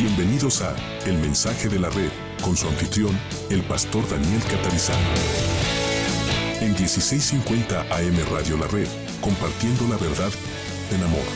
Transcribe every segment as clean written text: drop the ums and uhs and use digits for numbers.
Bienvenidos a El Mensaje de la Red, con su anfitrión, el pastor Daniel Catarizano. En 1650 AM Radio La Red, compartiendo la verdad en amor.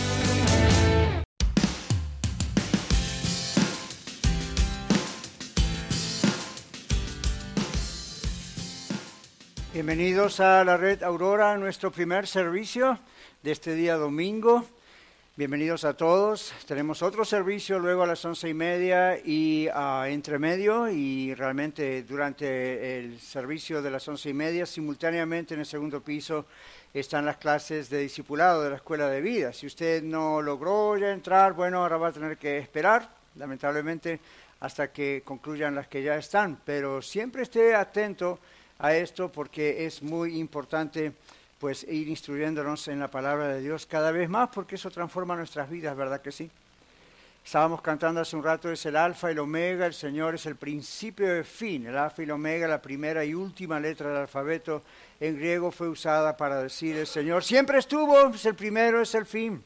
Bienvenidos a la Red Aurora, nuestro primer servicio de este día domingo. Bienvenidos a todos. Tenemos otro servicio luego a las 11:30 y entre medio, y realmente durante el servicio de las 11:30, simultáneamente en el segundo piso están las clases de discipulado de la Escuela de Vida. Si usted no logró ya entrar, bueno, ahora va a tener que esperar, lamentablemente, hasta que concluyan las que ya están. Pero siempre esté atento a esto porque es muy importante pues ir instruyéndonos en la palabra de Dios cada vez más, porque eso transforma nuestras vidas, ¿verdad que sí? Estábamos cantando hace un rato, es el alfa y el omega, el Señor es el principio y el fin. El alfa y el omega, la primera y última letra del alfabeto en griego, fue usada para decir el Señor siempre estuvo, es el primero, es el fin.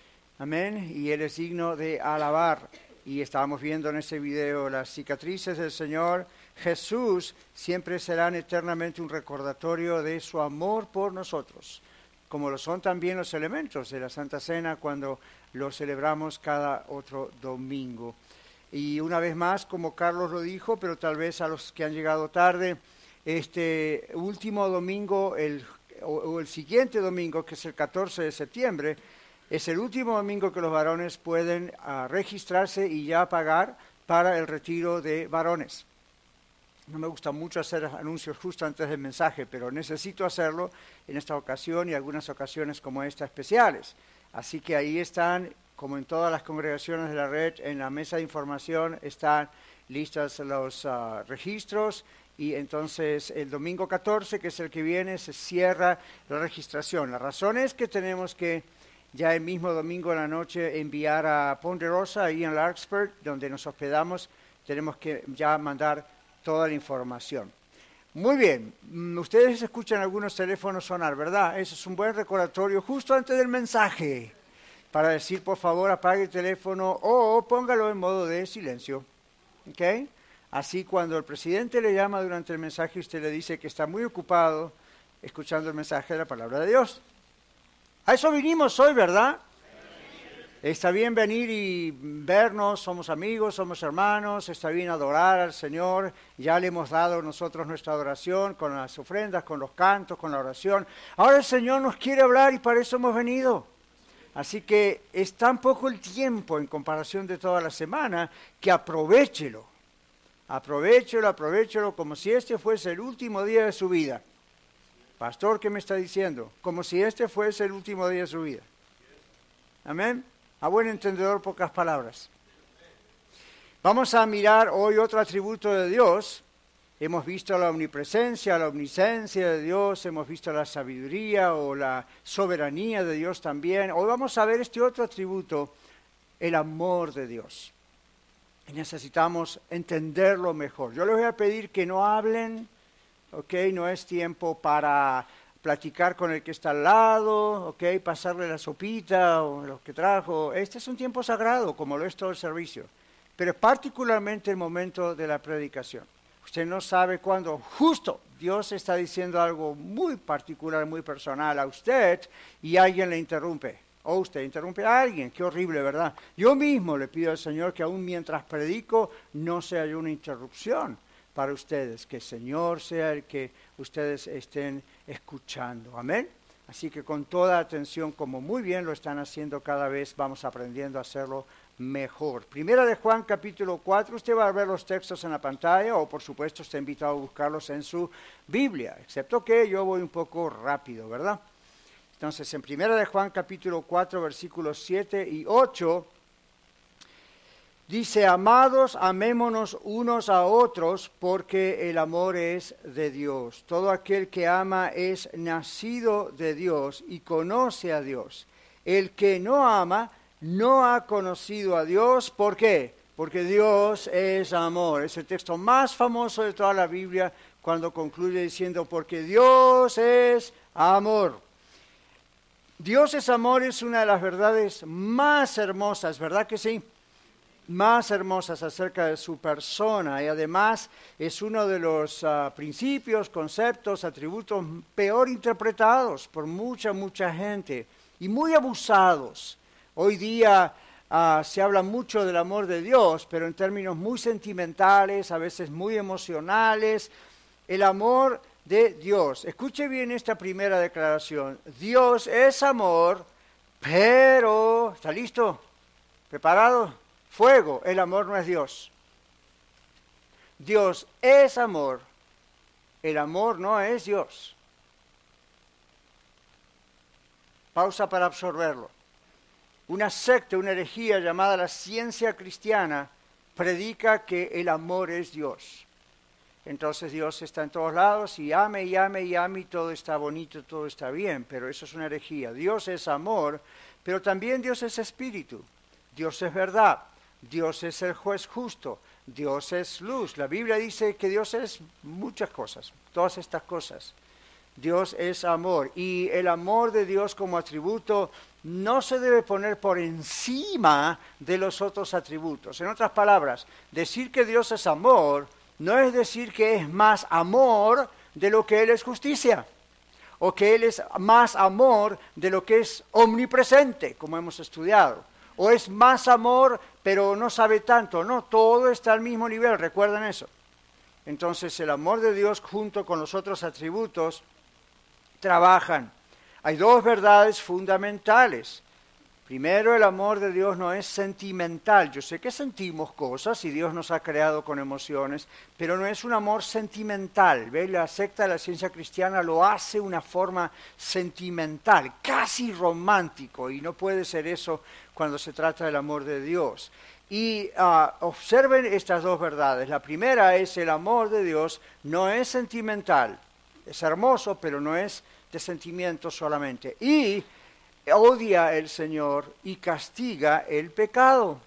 Amén, y Él es digno de alabar. Y estábamos viendo en ese video las cicatrices del Señor. Jesús siempre serán eternamente un recordatorio de su amor por nosotros, como lo son también los elementos de la Santa Cena cuando lo celebramos cada otro domingo. Y una vez más, como Carlos lo dijo, pero tal vez a los que han llegado tarde, este último domingo o el siguiente domingo, que es el 14 de septiembre, es el último domingo que los varones pueden registrarse y ya pagar para el retiro de varones. No me gusta mucho hacer anuncios justo antes del mensaje, pero necesito hacerlo en esta ocasión y algunas ocasiones como esta especiales. Así que ahí están, como en todas las congregaciones de la red, en la mesa de información están listos los registros, y entonces el domingo 14, que es el que viene, se cierra la registración. La razón es que tenemos que ya el mismo domingo en la noche enviar a Ponderosa, ahí en Larkspur, donde nos hospedamos. Tenemos que ya mandar toda la información. Muy bien, ustedes escuchan algunos teléfonos sonar, ¿verdad? Eso es un buen recordatorio justo antes del mensaje, para decir, por favor, apague el teléfono o póngalo en modo de silencio. ¿Ok? Así cuando el presidente le llama durante el mensaje, usted le dice que está muy ocupado escuchando el mensaje de la palabra de Dios. A eso vinimos hoy, ¿verdad? Está bien venir y vernos, somos amigos, somos hermanos, está bien adorar al Señor, ya le hemos dado nosotros nuestra adoración con las ofrendas, con los cantos, con la oración. Ahora el Señor nos quiere hablar y para eso hemos venido. Así que es tan poco el tiempo en comparación de toda la semana que aprovéchelo como si este fuese el último día de su vida. Pastor, ¿qué me está diciendo? Como si este fuese el último día de su vida. Amén. A buen entendedor, pocas palabras. Vamos a mirar hoy otro atributo de Dios. Hemos visto la omnipresencia, la omnisciencia de Dios, hemos visto la sabiduría o la soberanía de Dios también. Hoy vamos a ver este otro atributo, el amor de Dios. Y necesitamos entenderlo mejor. Yo les voy a pedir que no hablen, ¿ok? No es tiempo para platicar con el que está al lado, ¿ok? Pasarle la sopita o lo que trajo. Este es un tiempo sagrado, como lo es todo el servicio, pero particularmente el momento de la predicación. Usted no sabe cuándo justo Dios está diciendo algo muy particular, muy personal a usted y alguien le interrumpe. O usted interrumpe a alguien. Qué horrible, ¿verdad? Yo mismo le pido al Señor que aún mientras predico no se haya una interrupción para ustedes, que el Señor sea el que ustedes estén escuchando. Amén. Así que con toda atención, como muy bien lo están haciendo cada vez, vamos aprendiendo a hacerlo mejor. Primera de Juan, capítulo 4, usted va a ver los textos en la pantalla o por supuesto está invitado a buscarlos en su Biblia, excepto que yo voy un poco rápido, ¿verdad? Entonces, en Primera de Juan, capítulo 4, versículos 7 y 8, dice, amados, amémonos unos a otros, porque el amor es de Dios. Todo aquel que ama es nacido de Dios y conoce a Dios. El que no ama no ha conocido a Dios. ¿Por qué? Porque Dios es amor. Es el texto más famoso de toda la Biblia cuando concluye diciendo, porque Dios es amor. Dios es amor es una de las verdades más hermosas, ¿verdad que sí? más hermosas acerca de su persona, y además es uno de los principios, conceptos, atributos peor interpretados por mucha gente y muy abusados. Hoy día se habla mucho del amor de Dios, pero en términos muy sentimentales, a veces muy emocionales. El amor de Dios. Escuche bien esta primera declaración. Dios es amor, pero... ¿Está listo? ¿Preparado? Fuego. El amor no es Dios. Dios es amor. El amor no es Dios. Pausa para absorberlo. Una secta, una herejía llamada la ciencia cristiana predica que el amor es Dios. Entonces Dios está en todos lados y ame y ame y ame y todo está bonito, todo está bien, pero eso es una herejía. Dios es amor, pero también Dios es espíritu. Dios es verdad. Dios es el juez justo. Dios es luz. La Biblia dice que Dios es muchas cosas, todas estas cosas. Dios es amor y el amor de Dios como atributo no se debe poner por encima de los otros atributos. En otras palabras, decir que Dios es amor no es decir que es más amor de lo que Él es justicia, o que Él es más amor de lo que es omnipresente, como hemos estudiado, o es más amor pero no sabe tanto. No, todo está al mismo nivel, recuerden eso. Entonces el amor de Dios junto con los otros atributos trabajan. Hay dos verdades fundamentales. Primero, el amor de Dios no es sentimental. Yo sé que sentimos cosas y Dios nos ha creado con emociones, pero no es un amor sentimental. ¿Ve? La secta de la ciencia cristiana lo hace de una forma sentimental, casi romántico, y no puede ser eso cuando se trata del amor de Dios. Y observen estas dos verdades. La primera es el amor de Dios no es sentimental. Es hermoso, pero no es de sentimientos solamente. Y odia el Señor y castiga el pecado.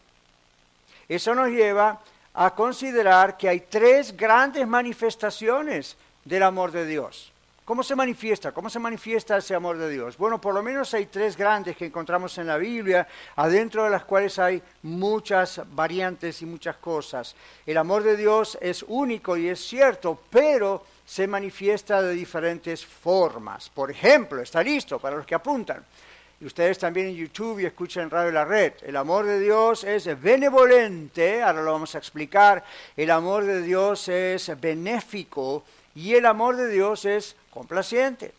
Eso nos lleva a considerar que hay tres grandes manifestaciones del amor de Dios. ¿Cómo se manifiesta? ¿Cómo se manifiesta ese amor de Dios? Bueno, por lo menos hay tres grandes que encontramos en la Biblia, adentro de las cuales hay muchas variantes y muchas cosas. El amor de Dios es único y es cierto, pero se manifiesta de diferentes formas. Por ejemplo, ¿está listo para los que apuntan? Y ustedes también en YouTube y escuchan Radio La Red. El amor de Dios es benevolente, ahora lo vamos a explicar. El amor de Dios es benéfico y el amor de Dios es complaciente.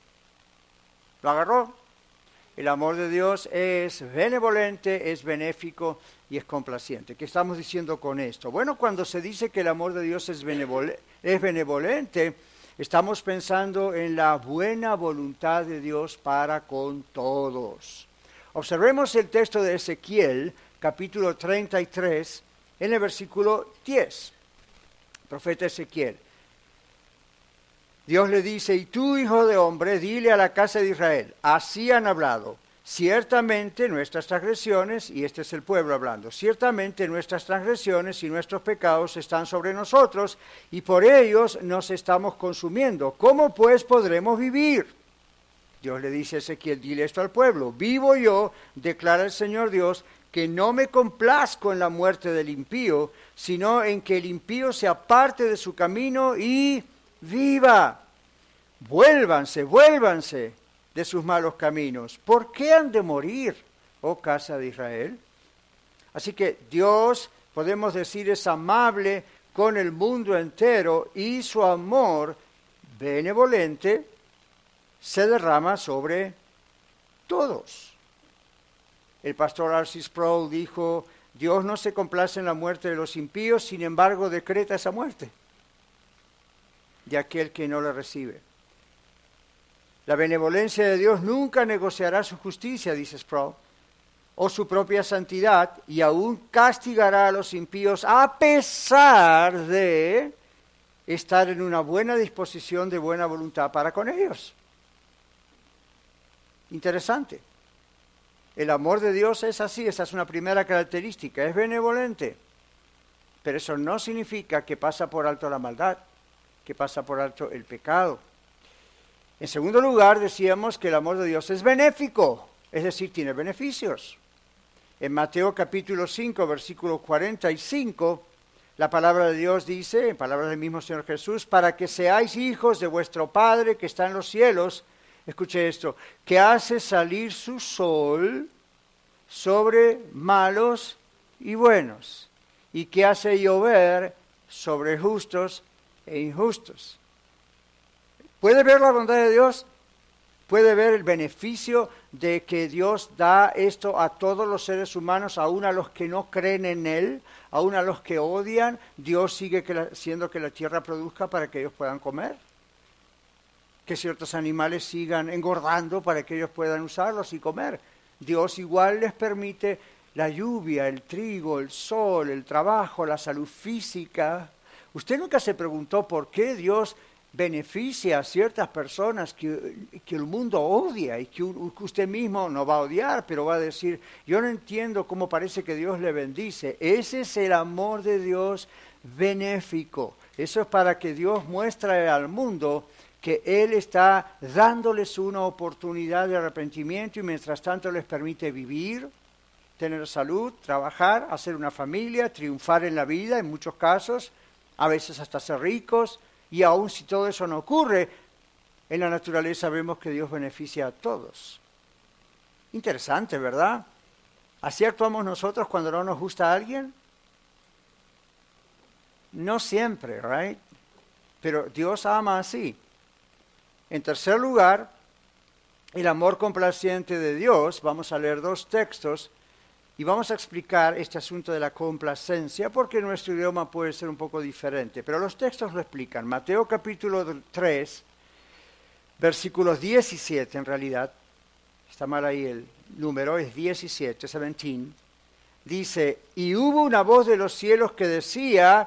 ¿Lo agarró? El amor de Dios es benevolente, es benéfico y es complaciente. ¿Qué estamos diciendo con esto? Bueno, cuando se dice que el amor de Dios es benevolente, estamos pensando en la buena voluntad de Dios para con todos. Observemos el texto de Ezequiel, capítulo 33, en el versículo 10. Profeta Ezequiel. Dios le dice, y tú, hijo de hombre, dile a la casa de Israel, así han hablado, ciertamente nuestras transgresiones, y este es el pueblo hablando, ciertamente nuestras transgresiones y nuestros pecados están sobre nosotros, y por ellos nos estamos consumiendo. ¿Cómo pues podremos vivir? Dios le dice a Ezequiel, dile esto al pueblo, vivo yo, declara el Señor Dios, que no me complazco en la muerte del impío, sino en que el impío se aparte de su camino y viva. Vuélvanse de sus malos caminos. ¿Por qué han de morir, oh casa de Israel? Así que Dios, podemos decir, es amable con el mundo entero y su amor benevolente se derrama sobre todos. El pastor R.C. Sproul dijo, Dios no se complace en la muerte de los impíos, sin embargo decreta esa muerte de aquel que no la recibe. La benevolencia de Dios nunca negociará su justicia, dice Sproul, o su propia santidad, y aún castigará a los impíos a pesar de estar en una buena disposición de buena voluntad para con ellos. Interesante. El amor de Dios es así, esa es una primera característica, es benevolente, pero eso no significa que pasa por alto la maldad, que pasa por alto el pecado. En segundo lugar, decíamos que el amor de Dios es benéfico, es decir, tiene beneficios. En Mateo capítulo 5, versículo 45, la palabra de Dios dice, en palabras del mismo Señor Jesús, para que seáis hijos de vuestro Padre que está en los cielos, escuche esto, que hace salir su sol sobre malos y buenos, y que hace llover sobre justos e injustos. ¿Puede ver la bondad de Dios? ¿Puede ver el beneficio de que Dios da esto a todos los seres humanos, aún a los que no creen en Él, aún a los que odian? Dios sigue haciendo que la tierra produzca para que ellos puedan comer. Que ciertos animales sigan engordando para que ellos puedan usarlos y comer. Dios igual les permite la lluvia, el trigo, el sol, el trabajo, la salud física. ¿Usted nunca se preguntó por qué Dios beneficia a ciertas personas que el mundo odia y que usted mismo no va a odiar, pero va a decir, yo no entiendo cómo parece que Dios le bendice? Ese es el amor de Dios benéfico. Eso es para que Dios muestre al mundo que Él está dándoles una oportunidad de arrepentimiento y mientras tanto les permite vivir, tener salud, trabajar, hacer una familia, triunfar en la vida en muchos casos, a veces hasta ser ricos. Y aun si todo eso no ocurre, en la naturaleza vemos que Dios beneficia a todos. Interesante, ¿verdad? ¿Así actuamos nosotros cuando no nos gusta a alguien? No siempre, ¿right? Pero Dios ama así. En tercer lugar, el amor complaciente de Dios. Vamos a leer 2 textos y vamos a explicar este asunto de la complacencia porque nuestro idioma puede ser un poco diferente. Pero los textos lo explican. Mateo capítulo 3, versículos 17 en realidad. Está mal ahí el número, es 17, 17. Dice, y hubo una voz de los cielos que decía,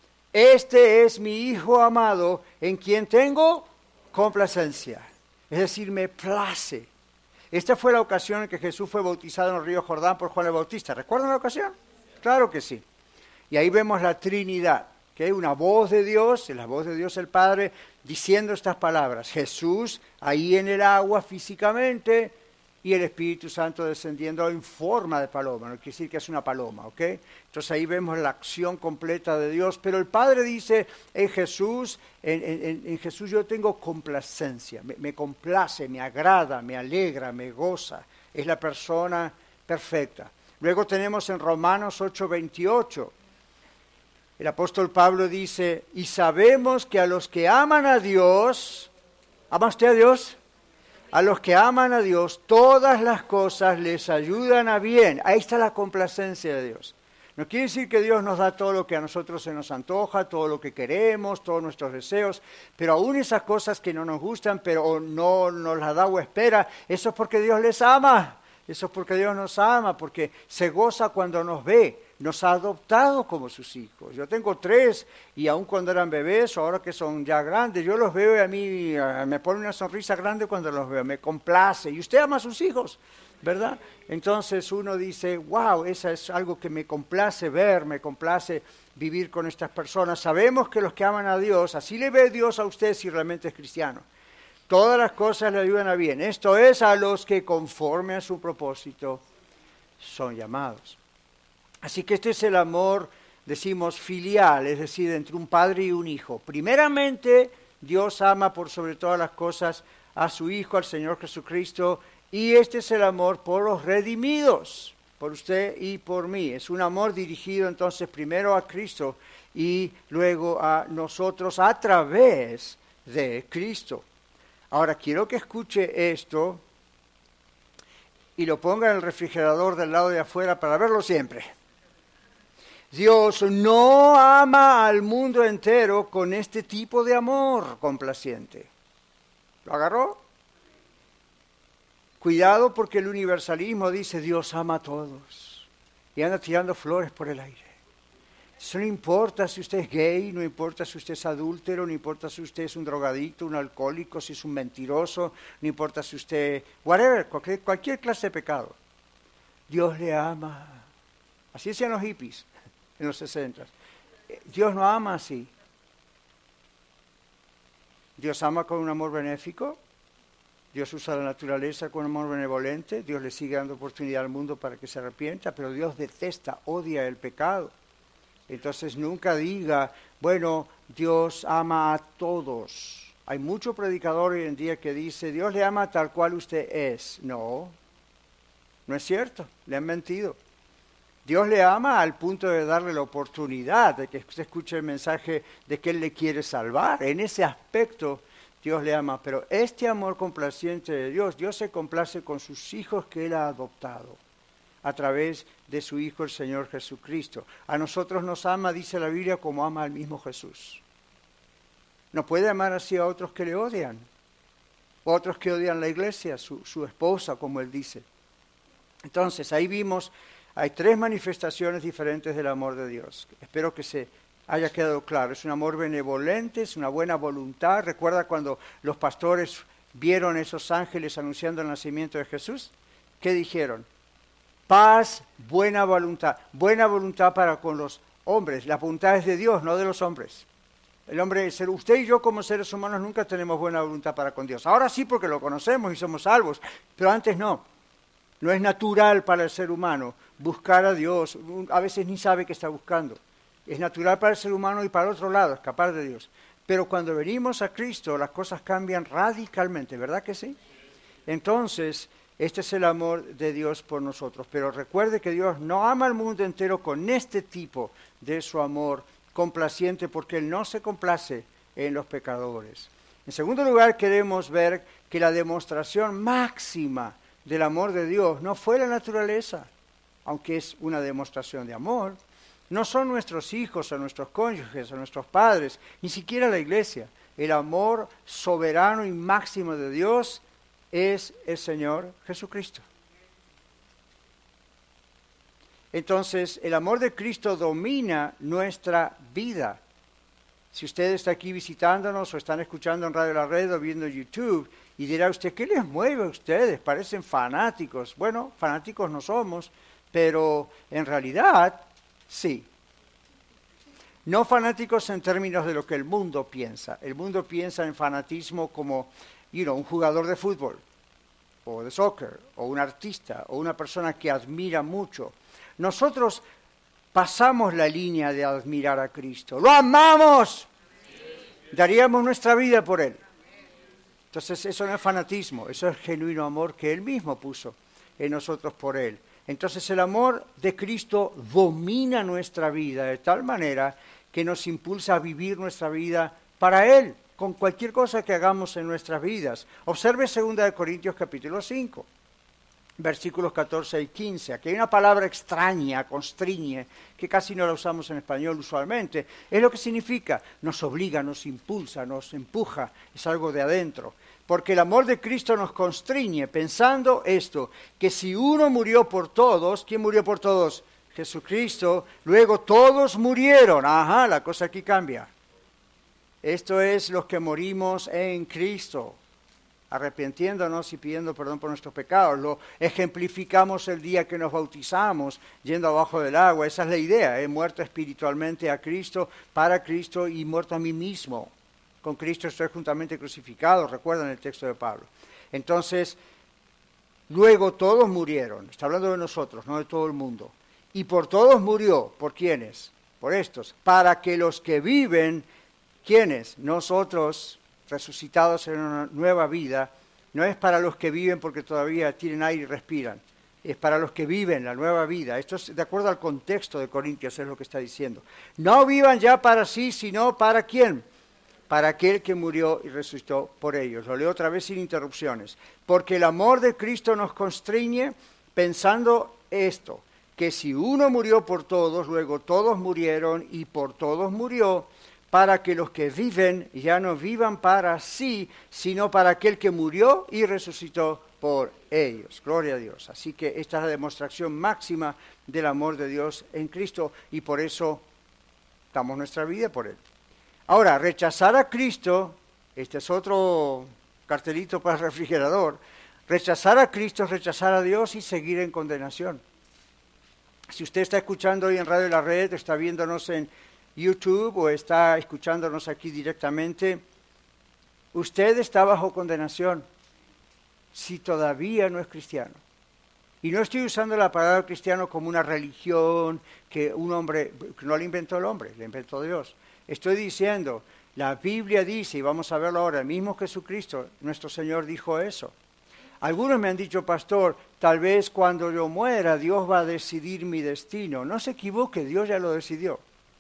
este es mi Hijo amado, en quien tengo complacencia. Es decir, me place. Esta fue la ocasión en que Jesús fue bautizado en el río Jordán por Juan el Bautista. ¿Recuerdan la ocasión? Claro que sí. Y ahí vemos la Trinidad, que es una voz de Dios, la voz de Dios el Padre, diciendo estas palabras. Jesús ahí en el agua físicamente y el Espíritu Santo descendiendo en forma de paloma. No quiere decir que es una paloma, ¿ok? Entonces ahí vemos la acción completa de Dios. Pero el Padre dice, en Jesús yo tengo complacencia. Me complace, me agrada, me alegra, me goza. Es la persona perfecta. Luego tenemos en Romanos 8:28. El apóstol Pablo dice, y sabemos que a los que aman a Dios, ¿ama usted a Dios? A los que aman a Dios, todas las cosas les ayudan a bien. Ahí está la complacencia de Dios. No quiere decir que Dios nos da todo lo que a nosotros se nos antoja, todo lo que queremos, todos nuestros deseos, pero aún esas cosas que no nos gustan, pero no nos las da o espera, eso es porque Dios les ama. Eso es porque Dios nos ama, porque se goza cuando nos ve. Nos ha adoptado como sus hijos. Yo tengo 3 y aun cuando eran bebés o ahora que son ya grandes, yo los veo y a mí me pone una sonrisa grande cuando los veo, me complace. Y usted ama a sus hijos, ¿verdad? Entonces uno dice, wow, eso es algo que me complace ver, me complace vivir con estas personas. Sabemos que los que aman a Dios, así le ve Dios a usted si realmente es cristiano. Todas las cosas le ayudan a bien. Esto es a los que conforme a su propósito son llamados. Así que este es el amor, decimos, filial, es decir, entre un padre y un hijo. Primeramente, Dios ama por sobre todas las cosas a su Hijo, al Señor Jesucristo, y este es el amor por los redimidos, por usted y por mí. Es un amor dirigido entonces primero a Cristo y luego a nosotros a través de Cristo. Ahora, quiero que escuche esto y lo ponga en el refrigerador del lado de afuera para verlo siempre. Dios no ama al mundo entero con este tipo de amor complaciente. ¿Lo agarró? Cuidado porque el universalismo dice Dios ama a todos y anda tirando flores por el aire. Eso no importa si usted es gay, no importa si usted es adúltero, no importa si usted es un drogadicto, un alcohólico, si es un mentiroso, no importa si usted, whatever, cualquier clase de pecado. Dios le ama. Así decían los hippies en los 60. Dios no ama así. Dios ama con un amor benéfico. Dios usa la naturaleza con amor benevolente, Dios le sigue dando oportunidad al mundo para que se arrepienta, pero Dios detesta, odia el pecado. Entonces nunca diga, bueno, Dios ama a todos. Hay mucho predicador hoy en día que dice, Dios le ama tal cual usted es. No, no es cierto, le han mentido. Dios le ama al punto de darle la oportunidad de que usted escuche el mensaje de que Él le quiere salvar. En ese aspecto Dios le ama, pero este amor complaciente de Dios, Dios se complace con sus hijos que Él ha adoptado a través de su Hijo el Señor Jesucristo. A nosotros nos ama, dice la Biblia, como ama al mismo Jesús. No puede amar así a otros que le odian, otros que odian la iglesia, su esposa, como Él dice. Entonces, ahí vimos, hay 3 manifestaciones diferentes del amor de Dios. Espero que se haya quedado claro. Es un amor benevolente, es una buena voluntad. ¿Recuerda cuando los pastores vieron esos ángeles anunciando el nacimiento de Jesús? ¿Qué dijeron? Paz, buena voluntad para con los hombres. La voluntad es de Dios, no de los hombres. El hombre, usted y yo como seres humanos nunca tenemos buena voluntad para con Dios. Ahora sí porque lo conocemos y somos salvos, pero antes no. No es natural para el ser humano buscar a Dios. A veces ni sabe qué está buscando. Es natural para el ser humano y para el otro lado, escapar de Dios. Pero cuando venimos a Cristo, las cosas cambian radicalmente, ¿verdad que sí? Entonces, este es el amor de Dios por nosotros. Pero recuerde que Dios no ama al mundo entero con este tipo de su amor complaciente, porque Él no se complace en los pecadores. En segundo lugar, queremos ver que la demostración máxima del amor de Dios no fue la naturaleza, aunque es una demostración de amor. No son nuestros hijos o nuestros cónyuges o nuestros padres, ni siquiera la iglesia. El amor soberano y máximo de Dios es el Señor Jesucristo. Entonces, el amor de Cristo domina nuestra vida. Si usted está aquí visitándonos o están escuchando en Radio La Red o viendo YouTube, y dirá usted, ¿qué les mueve a ustedes? Parecen fanáticos. Bueno, fanáticos no somos, pero en realidad, sí. No fanáticos en términos de lo que el mundo piensa. El mundo piensa en fanatismo como, un jugador de fútbol, o de soccer, o un artista, o una persona que admira mucho. Nosotros pasamos la línea de admirar a Cristo. ¡Lo amamos! Daríamos nuestra vida por Él. Entonces eso no es fanatismo, eso es genuino amor que Él mismo puso en nosotros por Él. Entonces el amor de Cristo domina nuestra vida de tal manera que nos impulsa a vivir nuestra vida para Él, con cualquier cosa que hagamos en nuestras vidas. Observe 2 Corintios capítulo 5. Versículos 14 y 15. Aquí hay una palabra extraña, constriñe, que casi no la usamos en español usualmente. Es lo que significa, nos obliga, nos impulsa, nos empuja, es algo de adentro. Porque el amor de Cristo nos constriñe, pensando esto, que si uno murió por todos, ¿quién murió por todos? Jesucristo, luego todos murieron. Ajá, la cosa aquí cambia. Esto es los que morimos en Cristo, arrepintiéndonos y pidiendo perdón por nuestros pecados. Lo ejemplificamos el día que nos bautizamos, yendo abajo del agua. Esa es la idea, he muerto espiritualmente a Cristo, para Cristo y muerto a mí mismo. Con Cristo estoy juntamente crucificado, recuerdan el texto de Pablo. Entonces, luego todos murieron, está hablando de nosotros, no de todo el mundo. Y por todos murió, ¿por quiénes? Por estos, para que los que viven, ¿quiénes? Nosotros, resucitados en una nueva vida, no es para los que viven porque todavía tienen aire y respiran, es para los que viven la nueva vida. Esto es de acuerdo al contexto de Corintios, es lo que está diciendo. No vivan ya para sí, sino ¿para quién? Para aquel que murió y resucitó por ellos. Lo leo otra vez sin interrupciones. Porque el amor de Cristo nos constriñe pensando esto, que si uno murió por todos, luego todos murieron y por todos murió, para que los que viven ya no vivan para sí, sino para aquel que murió y resucitó por ellos. Gloria a Dios. Así que esta es la demostración máxima del amor de Dios en Cristo y por eso damos nuestra vida por Él. Ahora, rechazar a Cristo, este es otro cartelito para el refrigerador, rechazar a Cristo es rechazar a Dios y seguir en condenación. Si usted está escuchando hoy en Radio La Red, está viéndonos en YouTube o está escuchándonos aquí directamente, usted está bajo condenación. si todavía no es cristiano? Y no estoy usando la palabra cristiano como una religión que un hombre, no la inventó el hombre, la inventó Dios. Estoy diciendo, la Biblia dice, y vamos a verlo ahora, el mismo Jesucristo, nuestro Señor, dijo eso. Algunos me han dicho, pastor, tal vez cuando yo muera Dios va a decidir mi destino. No se equivoque, Dios ya lo decidió.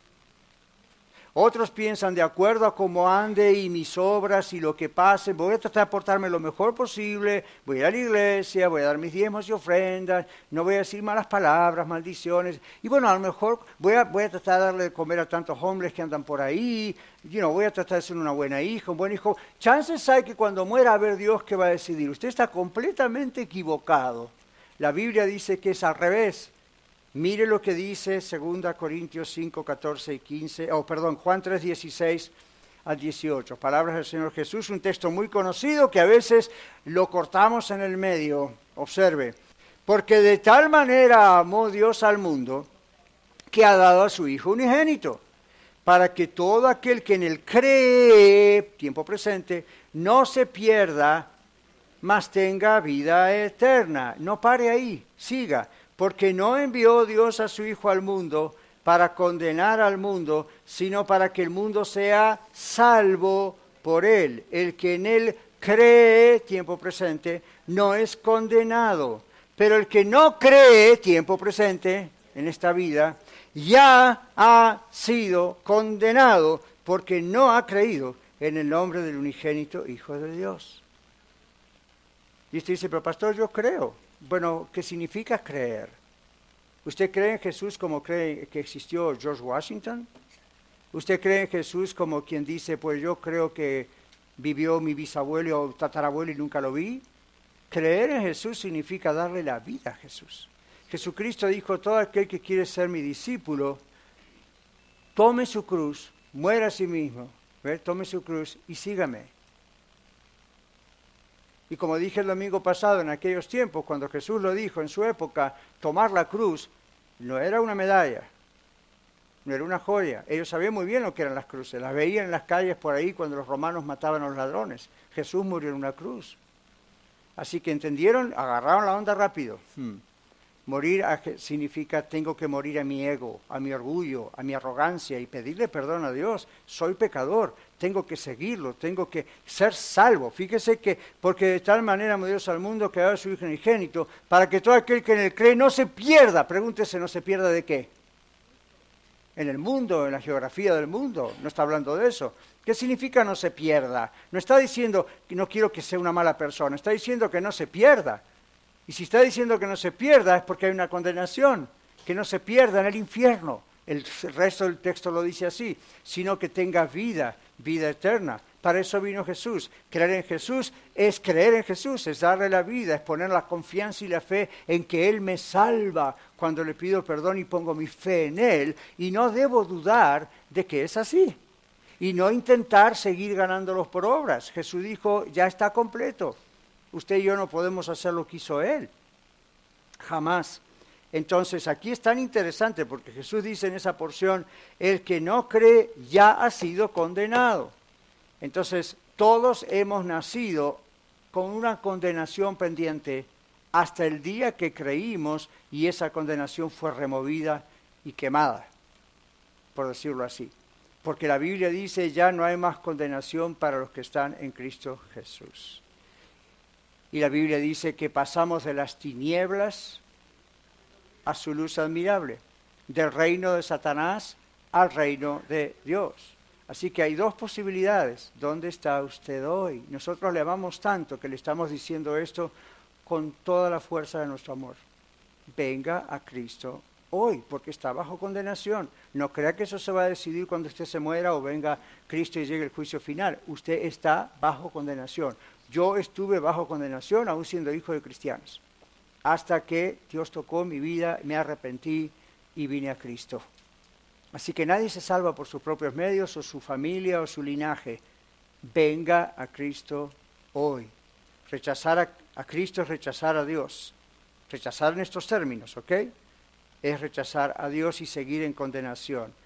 Otros piensan, de acuerdo a cómo ande y mis obras y lo que pase, voy a tratar de portarme lo mejor posible, voy a ir a la iglesia, voy a dar mis diezmos y ofrendas, no voy a decir malas palabras, maldiciones, y bueno, a lo mejor voy a tratar de darle de comer a tantos hombres que andan por ahí, voy a tratar de ser una buena hija, un buen hijo. Chances hay que cuando muera a ver Dios qué va a decidir. Usted está completamente equivocado. La Biblia dice que es al revés. Mire lo que dice 2 Corintios 5, 14 y 15, Juan 3, 16 al 18. Palabras del Señor Jesús, un texto muy conocido que a veces lo cortamos en el medio. Observe, porque de tal manera amó Dios al mundo que ha dado a su Hijo unigénito, para que todo aquel que en él cree, tiempo presente, no se pierda, mas tenga vida eterna. No pare ahí, siga. Porque no envió Dios a su Hijo al mundo para condenar al mundo, sino para que el mundo sea salvo por él. El que en él cree, tiempo presente, no es condenado. Pero el que no cree, tiempo presente, en esta vida, ya ha sido condenado porque no ha creído en el nombre del unigénito Hijo de Dios. Y usted dice, pero pastor, yo creo. Bueno, ¿qué significa creer? ¿Usted cree en Jesús como cree que existió George Washington? ¿Usted cree en Jesús como quien dice, pues yo creo que vivió mi bisabuelo o tatarabuelo y nunca lo vi? Creer en Jesús significa darle la vida a Jesús. Jesucristo dijo, todo aquel que quiere ser mi discípulo, tome su cruz, muera a sí mismo, tome su cruz y sígame. Y como dije el domingo pasado, en aquellos tiempos, cuando Jesús lo dijo en su época, tomar la cruz no era una medalla, no era una joya. Ellos sabían muy bien lo que eran las cruces, las veían en las calles por ahí cuando los romanos mataban a los ladrones. Jesús murió en una cruz. Así que entendieron, agarraron la onda rápido. Morir significa tengo que morir a mi ego, a mi orgullo, a mi arrogancia y pedirle perdón a Dios. Soy pecador, tengo que seguirlo, tengo que ser salvo. Fíjese que, porque de tal manera amó Dios al mundo que ha dado a su Hijo unigénito, para que todo aquel que en él cree no se pierda. Pregúntese, ¿no se pierda de qué? En el mundo, en la geografía del mundo. No está hablando de eso. ¿Qué significa no se pierda? No está diciendo que no quiero que sea una mala persona, está diciendo que no se pierda. Y si está diciendo que no se pierda es porque hay una condenación, que no se pierda en el infierno. El resto del texto lo dice así, sino que tenga vida eterna. Para eso vino Jesús. Creer en Jesús es creer en Jesús, es darle la vida, es poner la confianza y la fe en que Él me salva cuando le pido perdón y pongo mi fe en Él. Y no debo dudar de que es así. Y no intentar seguir ganándolos por obras. Jesús dijo, ya está completo. Usted y yo no podemos hacer lo que hizo Él. Jamás. Entonces, aquí es tan interesante porque Jesús dice en esa porción, el que no cree ya ha sido condenado. Entonces, todos hemos nacido con una condenación pendiente hasta el día que creímos y esa condenación fue removida y quemada, por decirlo así. Porque la Biblia dice, ya no hay más condenación para los que están en Cristo Jesús. Y la Biblia dice que pasamos de las tinieblas a su luz admirable, del reino de Satanás al reino de Dios. Así que hay dos posibilidades. ¿Dónde está usted hoy? Nosotros le amamos tanto que le estamos diciendo esto con toda la fuerza de nuestro amor. Venga a Cristo hoy, porque está bajo condenación. No crea que eso se va a decidir cuando usted se muera o venga Cristo y llegue el juicio final. Usted está bajo condenación. Yo estuve bajo condenación aún siendo hijo de cristianos, hasta que Dios tocó mi vida, me arrepentí y vine a Cristo. Así que nadie se salva por sus propios medios o su familia o su linaje. Venga a Cristo hoy. Rechazar a Cristo es rechazar a Dios. Rechazar en estos términos, ¿ok? Es rechazar a Dios y seguir en condenación.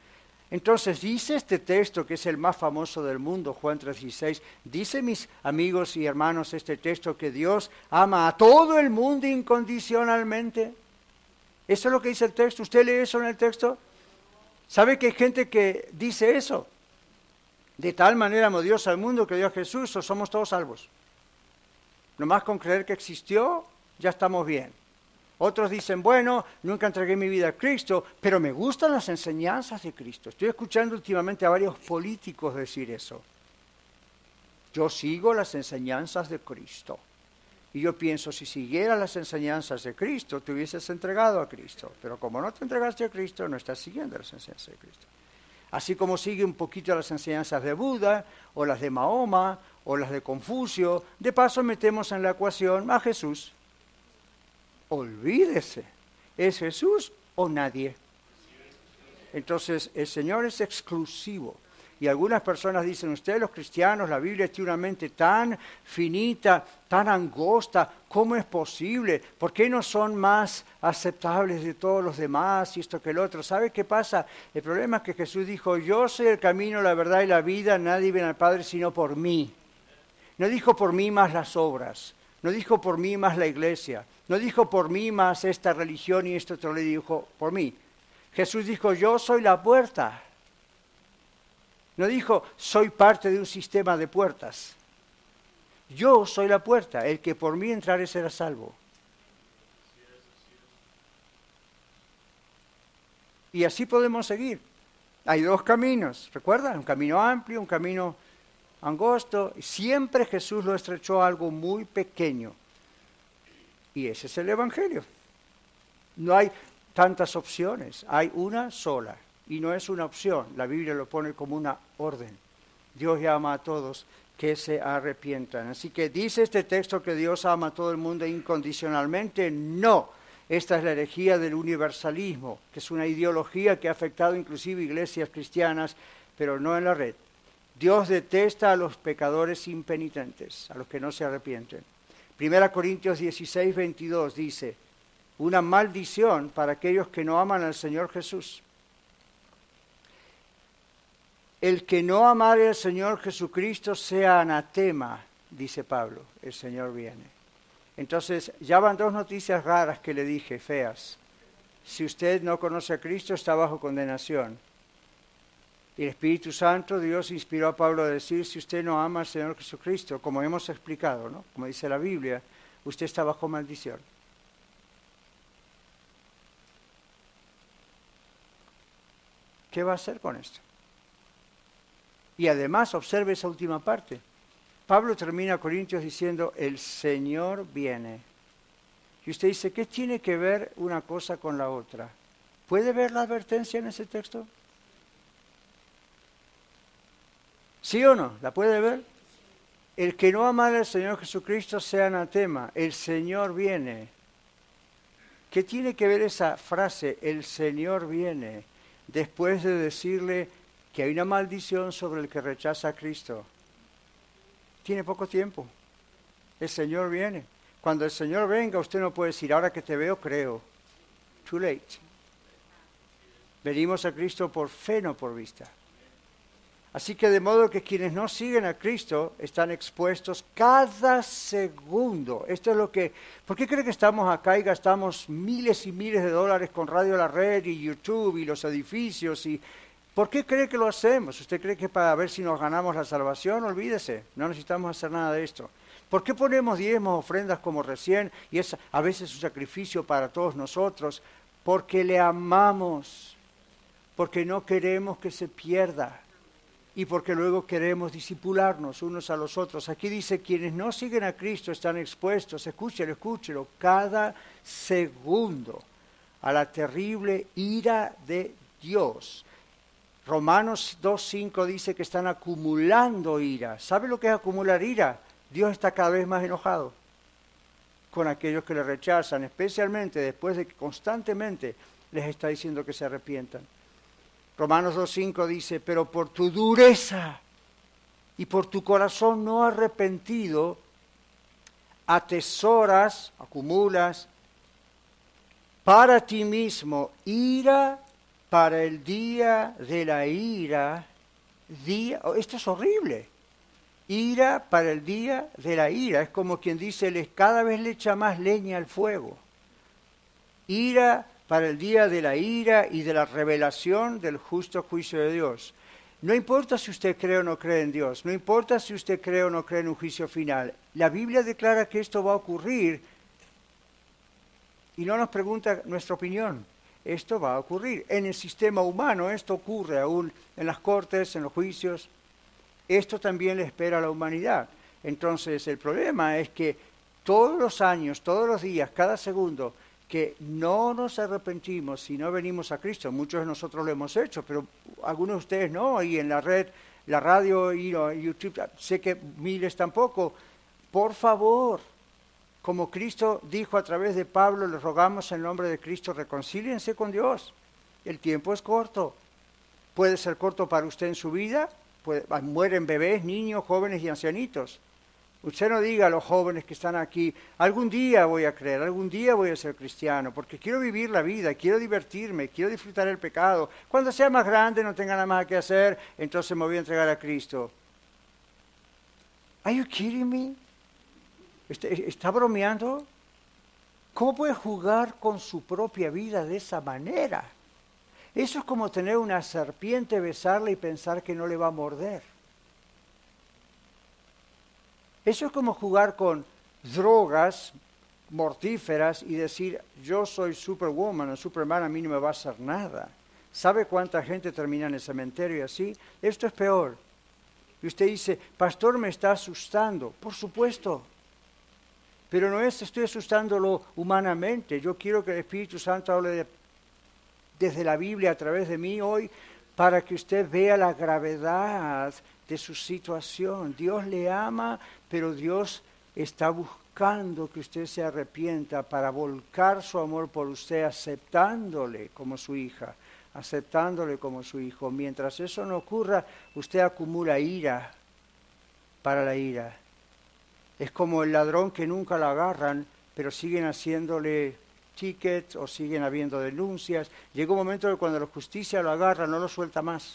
Entonces dice este texto, que es el más famoso del mundo, Juan 3:16, dice, mis amigos y hermanos, este texto que Dios ama a todo el mundo incondicionalmente. Eso es lo que dice el texto. ¿Usted lee eso en el texto? ¿Sabe que hay gente que dice eso? De tal manera amó Dios al mundo que dio a Jesús, o somos todos salvos. Nomás con creer que existió, ya estamos bien. Otros dicen, bueno, nunca entregué mi vida a Cristo, pero me gustan las enseñanzas de Cristo. Estoy escuchando últimamente a varios políticos decir eso. Yo sigo las enseñanzas de Cristo. Y yo pienso, si siguieras las enseñanzas de Cristo, te hubieses entregado a Cristo. Pero como no te entregaste a Cristo, no estás siguiendo las enseñanzas de Cristo. Así como sigue un poquito las enseñanzas de Buda, o las de Mahoma, o las de Confucio, de paso metemos en la ecuación a Jesús. Olvídese, ¿es Jesús o nadie? Entonces, el Señor es exclusivo. Y algunas personas dicen, ustedes los cristianos, la Biblia tiene una mente tan finita, tan angosta, ¿cómo es posible? ¿Por qué no son más aceptables de todos los demás y esto que el otro? ¿Sabe qué pasa? El problema es que Jesús dijo, yo soy el camino, la verdad y la vida, nadie viene al Padre sino por mí. No dijo por mí más las obras, no dijo por mí más la iglesia, no dijo por mí más esta religión y esto otro, le dijo por mí. Jesús dijo, yo soy la puerta. No dijo, soy parte de un sistema de puertas. Yo soy la puerta, el que por mí entrare será salvo. Y así podemos seguir. Hay dos caminos, ¿recuerdan? Un camino amplio, un camino angosto. Siempre Jesús lo estrechó a algo muy pequeño. Y ese es el Evangelio. No hay tantas opciones, hay una sola. Y no es una opción, la Biblia lo pone como una orden. Dios llama a todos que se arrepientan. Así que dice este texto que Dios ama a todo el mundo incondicionalmente. No, esta es la herejía del universalismo, que es una ideología que ha afectado inclusive iglesias cristianas, pero no en la red. Dios detesta a los pecadores impenitentes, a los que no se arrepienten. 1 Corintios 16, 22 dice, una maldición para aquellos que no aman al Señor Jesús. El que no amare al Señor Jesucristo sea anatema, dice Pablo, el Señor viene. Entonces, ya van dos noticias raras que le dije, feas. Si usted no conoce a Cristo, está bajo condenación. Y el Espíritu Santo, Dios inspiró a Pablo a decir, si usted no ama al Señor Jesucristo, como hemos explicado, ¿no? Como dice la Biblia, usted está bajo maldición. ¿Qué va a hacer con esto? Y además, observe esa última parte. Pablo termina Corintios diciendo, el Señor viene. Y usted dice, ¿qué tiene que ver una cosa con la otra? ¿Puede ver la advertencia en ese texto? ¿Sí o no? ¿La puede ver? El que no amara al Señor Jesucristo sea anatema. El Señor viene. ¿Qué tiene que ver esa frase, el Señor viene, después de decirle que hay una maldición sobre el que rechaza a Cristo? Tiene poco tiempo. El Señor viene. Cuando el Señor venga, usted no puede decir, ahora que te veo, creo. Too late. Venimos a Cristo por fe, no por vista. Así que de modo que quienes no siguen a Cristo están expuestos cada segundo. Esto es lo que... ¿Por qué cree que estamos acá y gastamos miles y miles de dólares con Radio La Red y YouTube y los edificios? ¿Por qué cree que lo hacemos? ¿Usted cree que para ver si nos ganamos la salvación? Olvídese, no necesitamos hacer nada de esto. ¿Por qué ponemos diezmos, ofrendas como recién? Y es a veces un sacrificio para todos nosotros. Porque le amamos, porque no queremos que se pierda. Y porque luego queremos discipularnos unos a los otros. Aquí dice, quienes no siguen a Cristo están expuestos, escúchelo, cada segundo a la terrible ira de Dios. Romanos 2:5 dice que están acumulando ira. ¿Sabe lo que es acumular ira? Dios está cada vez más enojado con aquellos que le rechazan, especialmente después de que constantemente les está diciendo que se arrepientan. Romanos 2:5 dice, pero por tu dureza y por tu corazón no arrepentido, acumulas para ti mismo ira para el día de la ira, esto es horrible, ira para el día de la ira, es como quien dice, cada vez le echa más leña al fuego. Ira para el día de la ira y de la revelación del justo juicio de Dios. No importa si usted cree o no cree en Dios, no importa si usted cree o no cree en un juicio final, la Biblia declara que esto va a ocurrir y no nos pregunta nuestra opinión. Esto va a ocurrir. En el sistema humano esto ocurre aún en las cortes, en los juicios. Esto también le espera a la humanidad. Entonces el problema es que todos los años, todos los días, cada segundo, que no nos arrepentimos si no venimos a Cristo. Muchos de nosotros lo hemos hecho, pero algunos de ustedes no, y en la red, la radio y YouTube, sé que miles tampoco. Por favor, como Cristo dijo a través de Pablo, les rogamos en nombre de Cristo, reconcíliense con Dios. El tiempo es corto. Puede ser corto para usted en su vida, mueren bebés, niños, jóvenes y ancianitos. Usted no diga a los jóvenes que están aquí, algún día voy a creer, algún día voy a ser cristiano, porque quiero vivir la vida, quiero divertirme, quiero disfrutar el pecado. Cuando sea más grande, no tenga nada más que hacer, entonces me voy a entregar a Cristo. ¿Are you kidding me? ¿Está bromeando? ¿Cómo puede jugar con su propia vida de esa manera? Eso es como tener una serpiente, besarla y pensar que no le va a morder. Eso es como jugar con drogas mortíferas y decir, yo soy Superwoman o Superman, a mí no me va a hacer nada. ¿Sabe cuánta gente termina en el cementerio y así? Esto es peor. Y usted dice, pastor, me está asustando. Por supuesto. Pero no estoy asustándolo humanamente. Yo quiero que el Espíritu Santo hable desde la Biblia a través de mí hoy para que usted vea la gravedad de su situación. Dios le ama, pero Dios está buscando que usted se arrepienta para volcar su amor por usted, aceptándole como su hija, aceptándole como su hijo. Mientras eso no ocurra, usted acumula ira para la ira. Es como el ladrón que nunca lo agarran, pero siguen haciéndole tickets o siguen habiendo denuncias. Llega un momento que cuando la justicia lo agarra, no lo suelta más.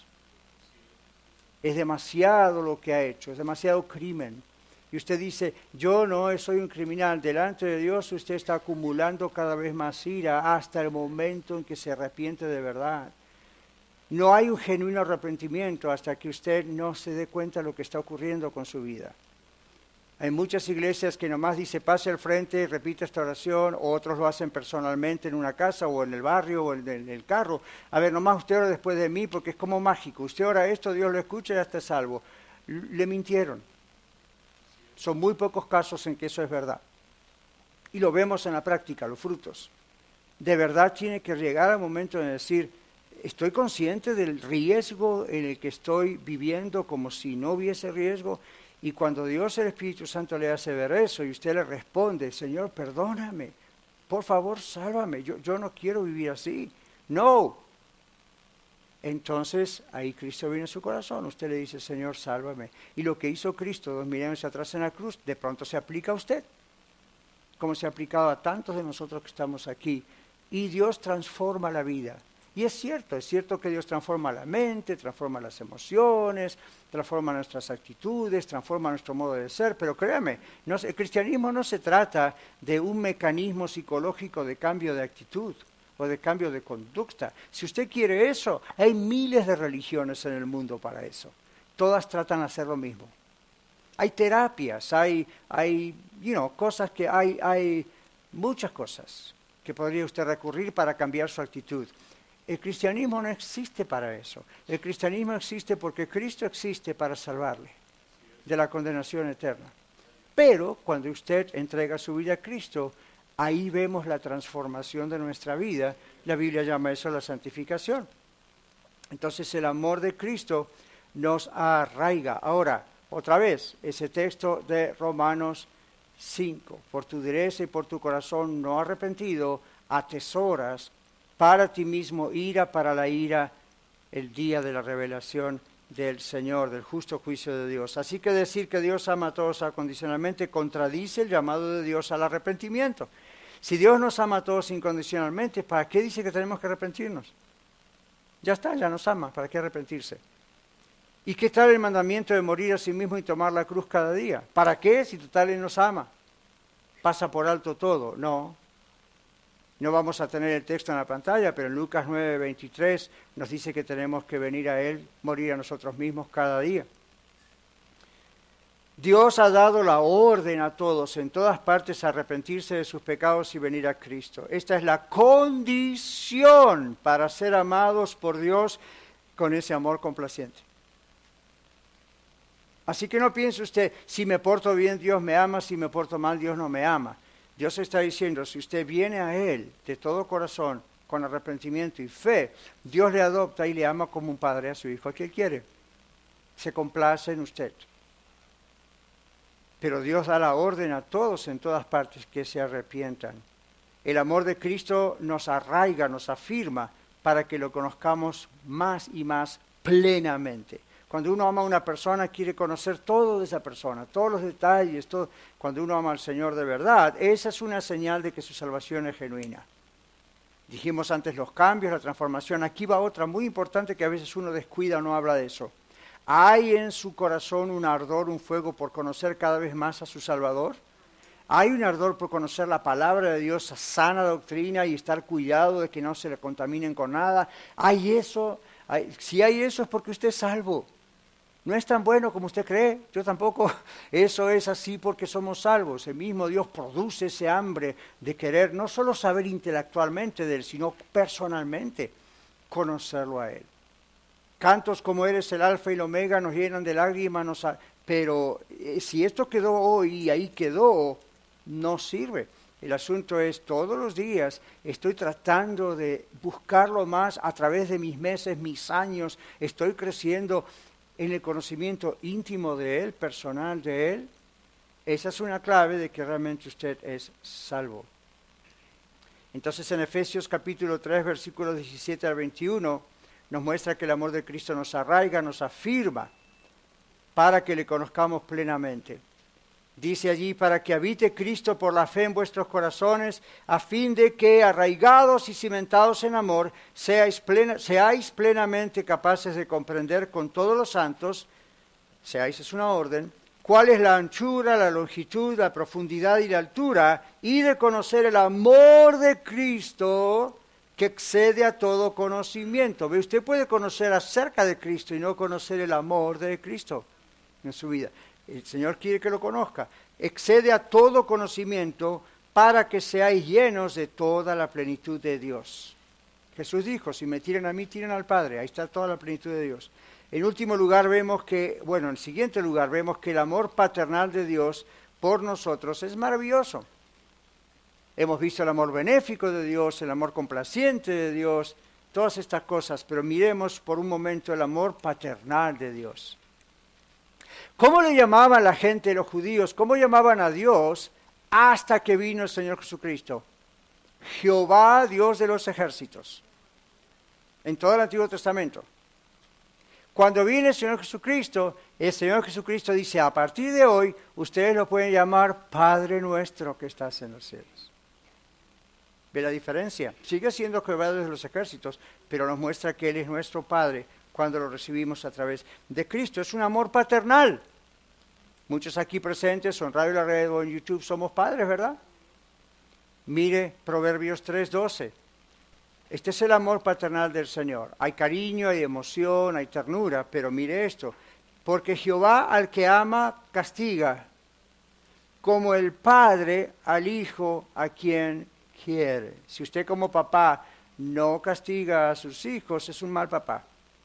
Es demasiado lo que ha hecho, es demasiado crimen. Y usted dice, yo no soy un criminal. Delante de Dios usted está acumulando cada vez más ira hasta el momento en que se arrepiente de verdad. No hay un genuino arrepentimiento hasta que usted no se dé cuenta de lo que está ocurriendo con su vida. Hay muchas iglesias que nomás dice pase al frente y repite esta oración, o otros lo hacen personalmente en una casa o en el barrio o en el carro. A ver, nomás usted ora después de mí porque es como mágico. Usted ora esto, Dios lo escucha y ya está salvo. Le mintieron. Son muy pocos casos en que eso es verdad. Y lo vemos en la práctica, los frutos. De verdad tiene que llegar al momento de decir, estoy consciente del riesgo en el que estoy viviendo como si no hubiese riesgo. Y cuando Dios, el Espíritu Santo, le hace ver eso y usted le responde, Señor, perdóname, por favor, sálvame, yo no quiero vivir así. No. Entonces, ahí Cristo viene a su corazón, usted le dice, Señor, sálvame. Y lo que hizo Cristo 2000 años atrás en la cruz, de pronto se aplica a usted, como se ha aplicado a tantos de nosotros que estamos aquí. Y Dios transforma la vida. Y es cierto que Dios transforma la mente, transforma las emociones, transforma nuestras actitudes, transforma nuestro modo de ser, pero créame, el cristianismo no se trata de un mecanismo psicológico de cambio de actitud o de cambio de conducta. Si usted quiere eso, hay miles de religiones en el mundo para eso. Todas tratan de hacer lo mismo. Hay terapias, hay cosas que hay muchas cosas que podría usted recurrir para cambiar su actitud. El cristianismo no existe para eso. El cristianismo existe porque Cristo existe para salvarle de la condenación eterna. Pero cuando usted entrega su vida a Cristo, ahí vemos la transformación de nuestra vida. La Biblia llama eso la santificación. Entonces el amor de Cristo nos arraiga. Ahora, otra vez, ese texto de Romanos 5. Por tu dureza y por tu corazón no arrepentido, atesoras para ti mismo ira para la ira el día de la revelación del Señor, del justo juicio de Dios. Así que decir que Dios ama a todos incondicionalmente contradice el llamado de Dios al arrepentimiento. Si Dios nos ama a todos incondicionalmente, ¿para qué dice que tenemos que arrepentirnos? Ya está, ya nos ama, ¿para qué arrepentirse? ¿Y qué tal el mandamiento de morir a sí mismo y tomar la cruz cada día? ¿Para qué si total Él nos ama? ¿Pasa por alto todo? No. No vamos a tener el texto en la pantalla, pero en Lucas 9:23 nos dice que tenemos que venir a Él, morir a nosotros mismos cada día. Dios ha dado la orden a todos, en todas partes, a arrepentirse de sus pecados y venir a Cristo. Esta es la condición para ser amados por Dios con ese amor complaciente. Así que no piense usted, si me porto bien Dios me ama, si me porto mal Dios no me ama. Dios está diciendo, si usted viene a Él de todo corazón, con arrepentimiento y fe, Dios le adopta y le ama como un padre a su hijo que quiere. Se complace en usted. Pero Dios da la orden a todos en todas partes que se arrepientan. El amor de Cristo nos arraiga, nos afirma, para que lo conozcamos más y más plenamente. Cuando uno ama a una persona, quiere conocer todo de esa persona, todos los detalles, todo. Cuando uno ama al Señor de verdad, esa es una señal de que su salvación es genuina. Dijimos antes los cambios, la transformación. Aquí va otra muy importante que a veces uno descuida o no habla de eso. ¿Hay en su corazón un ardor, un fuego por conocer cada vez más a su Salvador? ¿Hay un ardor por conocer la palabra de Dios, sana doctrina y estar cuidado de que no se le contaminen con nada? ¿Hay eso? Si hay eso es porque usted es salvo. No es tan bueno como usted cree, yo tampoco. Eso es así porque somos salvos. El mismo Dios produce ese hambre de querer no solo saber intelectualmente de Él, sino personalmente conocerlo a Él. Cantos como eres el alfa y el omega nos llenan de lágrimas, pero si esto quedó hoy y ahí quedó, no sirve. El asunto es, todos los días estoy tratando de buscarlo más a través de mis meses, mis años, estoy creciendo en el conocimiento íntimo de Él, personal de Él. Esa es una clave de que realmente usted es salvo. Entonces en Efesios capítulo 3, versículos 17 al 21, nos muestra que el amor de Cristo nos arraiga, nos afirma, para que le conozcamos plenamente. Dice allí, para que habite Cristo por la fe en vuestros corazones, a fin de que, arraigados y cimentados en amor, seáis plenamente capaces de comprender con todos los santos, seáis es una orden, cuál es la anchura, la longitud, la profundidad y la altura, y de conocer el amor de Cristo, que excede a todo conocimiento. ¿Ve? Usted puede conocer acerca de Cristo y no conocer el amor de Cristo en su vida. El Señor quiere que lo conozca. Excede a todo conocimiento para que seáis llenos de toda la plenitud de Dios. Jesús dijo, si me tiran a mí, tiran al Padre. Ahí está toda la plenitud de Dios. En último lugar vemos que, en el siguiente lugar vemos que el amor paternal de Dios por nosotros es maravilloso. Hemos visto el amor benéfico de Dios, el amor complaciente de Dios, todas estas cosas, pero miremos por un momento el amor paternal de Dios. ¿Cómo le llamaban la gente, los judíos? ¿Cómo llamaban a Dios hasta que vino el Señor Jesucristo? Jehová, Dios de los ejércitos. En todo el Antiguo Testamento. Cuando viene el Señor Jesucristo dice, a partir de hoy, ustedes lo pueden llamar Padre nuestro que estás en los cielos. ¿Ve la diferencia? Sigue siendo Jehová de los ejércitos, pero nos muestra que Él es nuestro Padre cuando lo recibimos a través de Cristo. Es un amor paternal. Muchos aquí presentes, en Radio La Red o en YouTube, somos padres, ¿verdad? Mire Proverbios 3:12. Este es el amor paternal del Señor. Hay cariño, hay emoción, hay ternura, pero mire esto. Porque Jehová al que ama castiga, como el Padre al Hijo a quien quiere. Si usted como papá no castiga a sus hijos, es un mal papá.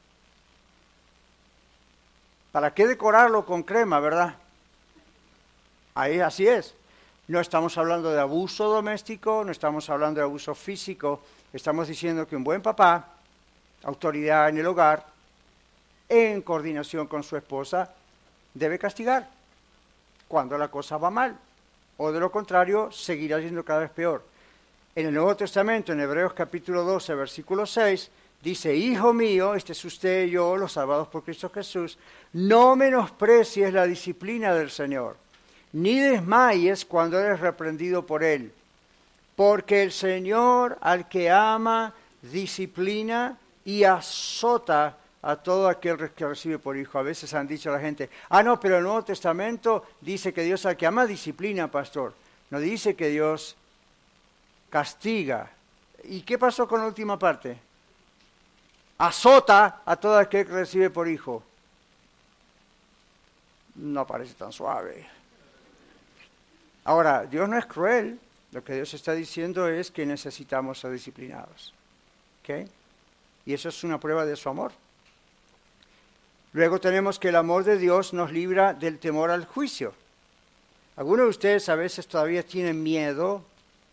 ¿Para qué decorarlo con crema, verdad? Ahí así es. No estamos hablando de abuso doméstico, no estamos hablando de abuso físico. Estamos diciendo que un buen papá, autoridad en el hogar, en coordinación con su esposa, debe castigar cuando la cosa va mal. O de lo contrario, seguirá yendo cada vez peor. En el Nuevo Testamento, en Hebreos capítulo 12, versículo 6, dice, Hijo mío, este es usted y yo, los salvados por Cristo Jesús, no menosprecies la disciplina del Señor, ni desmayes cuando eres reprendido por Él, porque el Señor al que ama disciplina y azota a todo aquel que recibe por hijo. A veces han dicho a la gente, no, pero el Nuevo Testamento dice que Dios al que ama disciplina, pastor. No dice que Dios castiga. ¿Y qué pasó con la última parte? Azota a todo aquel que recibe por hijo. No parece tan suave. Ahora, Dios no es cruel. Lo que Dios está diciendo es que necesitamos ser disciplinados. ¿Okay? Y eso es una prueba de su amor. Luego tenemos que el amor de Dios nos libra del temor al juicio. Algunos de ustedes a veces todavía tienen miedo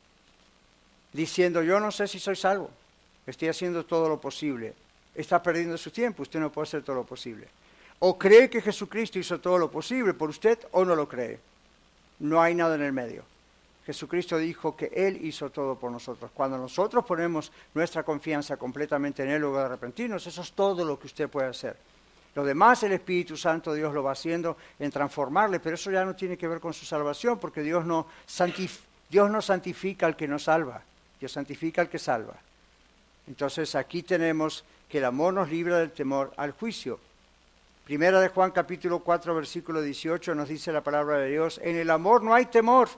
diciendo, yo no sé si soy salvo, estoy haciendo todo lo posible. Está perdiendo su tiempo, usted no puede hacer todo lo posible. O cree que Jesucristo hizo todo lo posible por usted o no lo cree. No hay nada en el medio. Jesucristo dijo que Él hizo todo por nosotros. Cuando nosotros ponemos nuestra confianza completamente en Él luego de arrepentirnos, eso es todo lo que usted puede hacer. Lo demás el Espíritu Santo Dios lo va haciendo en transformarle, pero eso ya no tiene que ver con su salvación, porque Dios no santifica al que no salva, Dios santifica al que salva. Entonces aquí tenemos que el amor nos libra del temor al juicio. Primera de Juan capítulo 4 versículo 18 nos dice la palabra de Dios, en el amor no hay temor.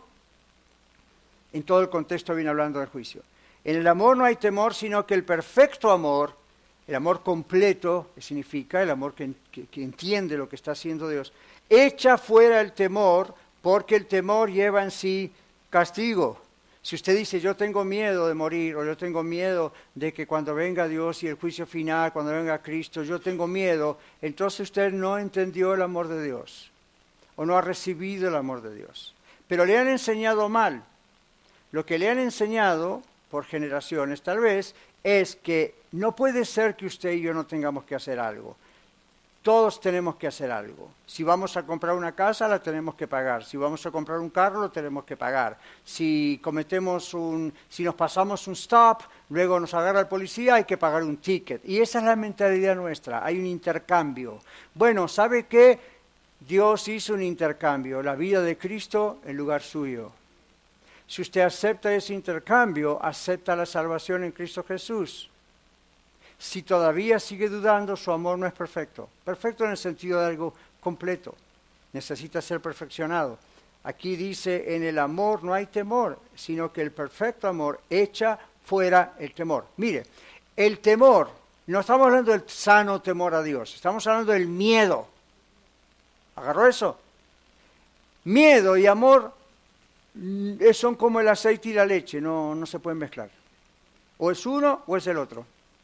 En todo el contexto viene hablando del juicio. En el amor no hay temor, sino que el perfecto amor, el amor completo, que significa el amor que entiende lo que está haciendo Dios, echa fuera el temor, porque el temor lleva en sí castigo. Si usted dice, yo tengo miedo de morir, o yo tengo miedo de que cuando venga Dios y el juicio final, cuando venga Cristo, yo tengo miedo, entonces usted no entendió el amor de Dios, o no ha recibido el amor de Dios. Pero le han enseñado mal. Lo que le han enseñado, por generaciones tal vez, es que no puede ser que usted y yo no tengamos que hacer algo. Todos tenemos que hacer algo. Si vamos a comprar una casa, la tenemos que pagar. Si vamos a comprar un carro, lo tenemos que pagar. Si nos pasamos un stop, luego nos agarra el policía, hay que pagar un ticket. Y esa es la mentalidad nuestra. Hay un intercambio. Bueno, ¿sabe qué? Dios hizo un intercambio. La vida de Cristo en lugar suyo. Si usted acepta ese intercambio, acepta la salvación en Cristo Jesús. Si todavía sigue dudando, su amor no es perfecto. Perfecto en el sentido de algo completo. Necesita ser perfeccionado. Aquí dice, en el amor no hay temor, sino que el perfecto amor echa fuera el temor. Mire, el temor, no estamos hablando del sano temor a Dios, estamos hablando del miedo. ¿Agarró eso? Miedo y amor son como el aceite y la leche, no se pueden mezclar. O es uno o es el otro.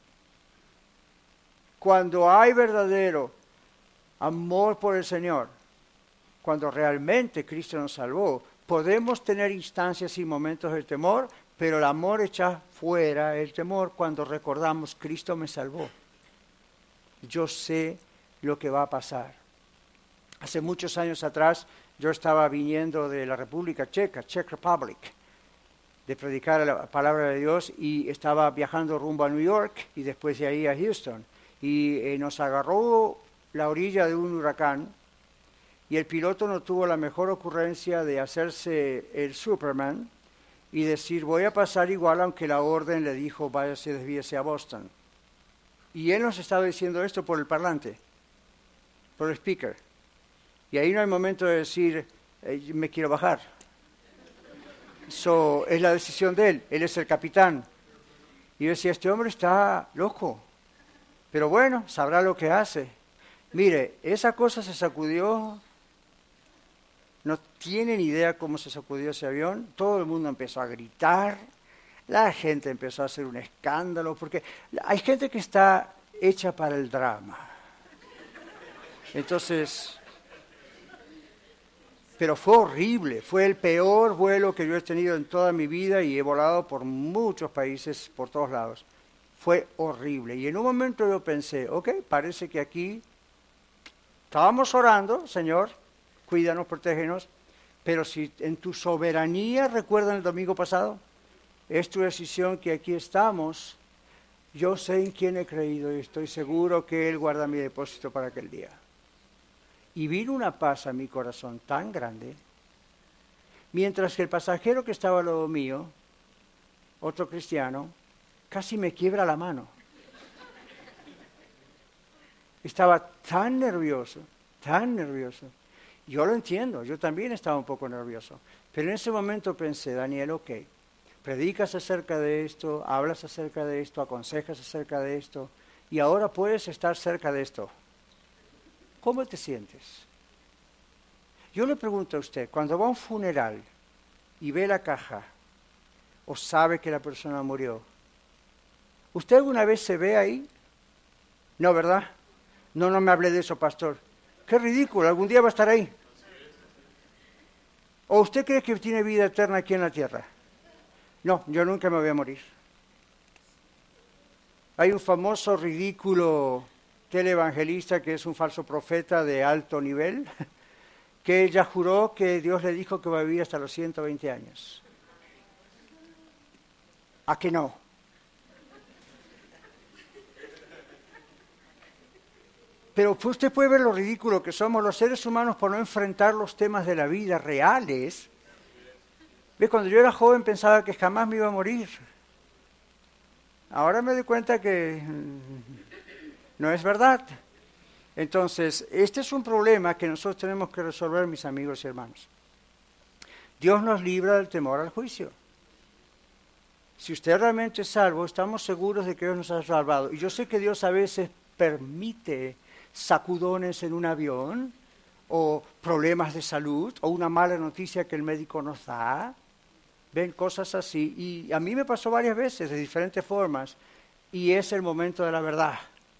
Cuando hay verdadero amor por el Señor, cuando realmente Cristo nos salvó, podemos tener instancias y momentos de temor, pero el amor echa fuera el temor cuando recordamos, Cristo me salvó. Yo sé lo que va a pasar. Hace muchos años atrás, yo estaba viniendo de la República Checa, Czech Republic, de predicar la palabra de Dios, y estaba viajando rumbo a New York y después de ahí a Houston. Y nos agarró la orilla de un huracán y el piloto no tuvo la mejor ocurrencia de hacerse el Superman y decir, voy a pasar igual, aunque la orden le dijo, váyase, desvíese a Boston. Y él nos estaba diciendo esto por el parlante, por el speaker. Y ahí no hay momento de decir, me quiero bajar. Eso es la decisión de él es el capitán. Y yo decía, este hombre está loco. Pero bueno, sabrá lo que hace. Mire, esa cosa se sacudió. No tienen idea cómo se sacudió ese avión. Todo el mundo empezó a gritar. La gente empezó a hacer un escándalo. Porque hay gente que está hecha para el drama. Entonces, pero fue horrible. Fue el peor vuelo que yo he tenido en toda mi vida y he volado por muchos países, por todos lados. Fue horrible. Y en un momento yo pensé, parece que aquí estábamos orando, Señor, cuídanos, protégenos, pero si en tu soberanía, ¿recuerdan el domingo pasado? Es tu decisión que aquí estamos. Yo sé en quién he creído y estoy seguro que Él guarda mi depósito para aquel día. Y vino una paz a mi corazón tan grande, mientras que el pasajero que estaba al lado mío, otro cristiano, casi me quiebra la mano. Estaba tan nervioso, tan nervioso. Yo lo entiendo, yo también estaba un poco nervioso. Pero en ese momento pensé, Daniel, ok, predicas acerca de esto, hablas acerca de esto, aconsejas acerca de esto, y ahora puedes estar cerca de esto. ¿Cómo te sientes? Yo le pregunto a usted, cuando va a un funeral y ve la caja, o sabe que la persona murió, ¿usted alguna vez se ve ahí? No, ¿verdad? No me hable de eso, pastor. Qué ridículo, algún día va a estar ahí. ¿O usted cree que tiene vida eterna aquí en la tierra? No, yo nunca me voy a morir. Hay un famoso, ridículo televangelista que es un falso profeta de alto nivel, que ella juró que Dios le dijo que va a vivir hasta los 120 años. ¿A que no? Pero usted puede ver lo ridículo que somos los seres humanos por no enfrentar los temas de la vida reales. ¿Ve? Cuando yo era joven pensaba que jamás me iba a morir. Ahora me doy cuenta que no es verdad. Entonces, este es un problema que nosotros tenemos que resolver, mis amigos y hermanos. Dios nos libra del temor al juicio. Si usted realmente es salvo, estamos seguros de que Dios nos ha salvado. Y yo sé que Dios a veces permite sacudones en un avión, o problemas de salud, o una mala noticia que el médico nos da. Ven, cosas así. Y a mí me pasó varias veces, de diferentes formas, y es el momento de la verdad.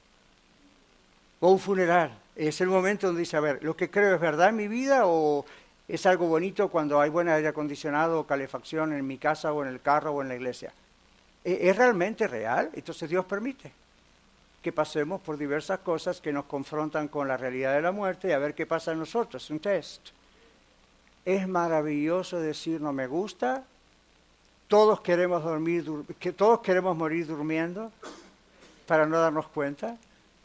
O un funeral, es el momento donde dice, a ver, ¿lo que creo es verdad en mi vida o es algo bonito cuando hay buen aire acondicionado o calefacción en mi casa o en el carro o en la iglesia? ¿Es realmente real? Entonces Dios permite que pasemos por diversas cosas que nos confrontan con la realidad de la muerte y a ver qué pasa en nosotros, es un test. Es maravilloso decir no me gusta, todos queremos morir durmiendo para no darnos cuenta,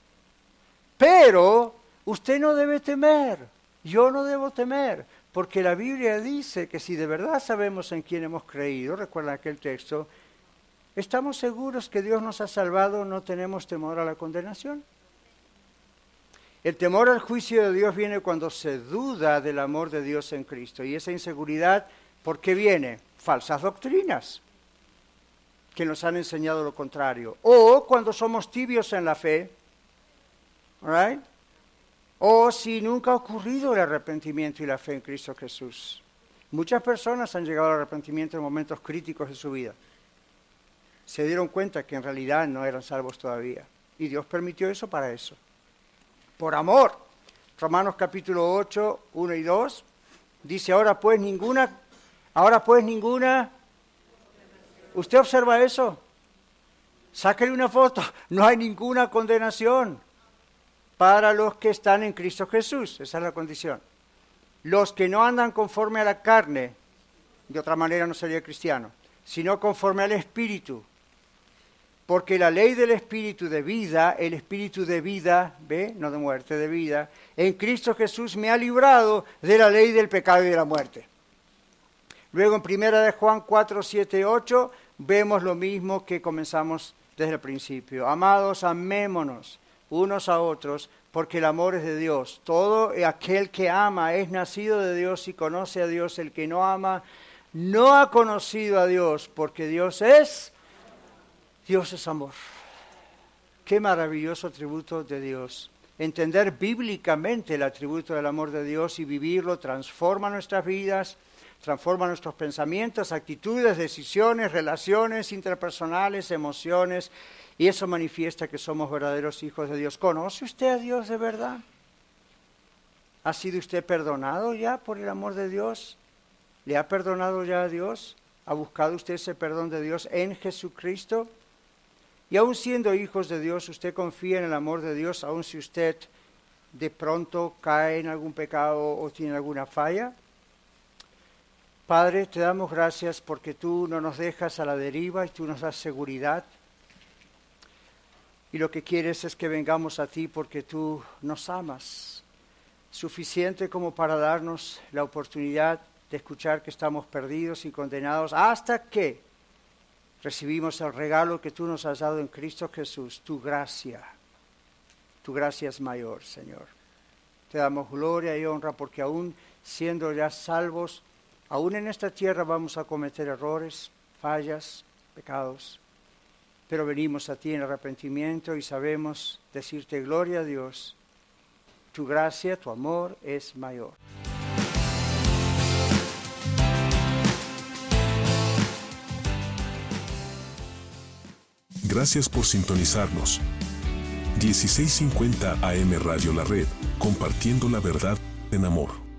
pero usted no debe temer, yo no debo temer, porque la Biblia dice que si de verdad sabemos en quién hemos creído, recuerdan aquel texto, estamos seguros que Dios nos ha salvado, no tenemos temor a la condenación. El temor al juicio de Dios viene cuando se duda del amor de Dios en Cristo. Y esa inseguridad, ¿por qué viene? Falsas doctrinas que nos han enseñado lo contrario. O cuando somos tibios en la fe, right? O si nunca ha ocurrido el arrepentimiento y la fe en Cristo Jesús. Muchas personas han llegado al arrepentimiento en momentos críticos de su vida. Se dieron cuenta que en realidad no eran salvos todavía. Y Dios permitió eso para eso. Por amor. Romanos capítulo 8, 1 y 2. Dice, ahora pues ninguna. ¿Usted observa eso? Sáquele una foto. No hay ninguna condenación para los que están en Cristo Jesús. Esa es la condición. Los que no andan conforme a la carne, de otra manera no sería cristiano, sino conforme al Espíritu. Porque la ley del Espíritu de vida, el Espíritu de vida, ¿ve? No de muerte, de vida, en Cristo Jesús me ha librado de la ley del pecado y de la muerte. Luego en 1 de Juan 4, 7, 8, vemos lo mismo que comenzamos desde el principio. Amados, amémonos unos a otros, porque el amor es de Dios. Todo aquel que ama es nacido de Dios y conoce a Dios. El que no ama no ha conocido a Dios, porque Dios es amor. Qué maravilloso atributo de Dios. Entender bíblicamente el atributo del amor de Dios y vivirlo transforma nuestras vidas, transforma nuestros pensamientos, actitudes, decisiones, relaciones interpersonales, emociones, y eso manifiesta que somos verdaderos hijos de Dios. ¿Conoce usted a Dios de verdad? ¿Ha sido usted perdonado ya por el amor de Dios? ¿Le ha perdonado ya a Dios? ¿Ha buscado usted ese perdón de Dios en Jesucristo? Y aun siendo hijos de Dios, ¿usted confía en el amor de Dios, aun si usted de pronto cae en algún pecado o tiene alguna falla? Padre, te damos gracias porque tú no nos dejas a la deriva y tú nos das seguridad. Y lo que quieres es que vengamos a ti porque tú nos amas, suficiente como para darnos la oportunidad de escuchar que estamos perdidos y condenados hasta que recibimos el regalo que tú nos has dado en Cristo Jesús, tu gracia. Tu gracia es mayor, Señor. Te damos gloria y honra porque aún siendo ya salvos, aún en esta tierra vamos a cometer errores, fallas, pecados. Pero venimos a ti en arrepentimiento y sabemos decirte gloria a Dios. Tu gracia, tu amor es mayor. Gracias por sintonizarnos. 1650 AM Radio La Red, compartiendo la verdad en amor.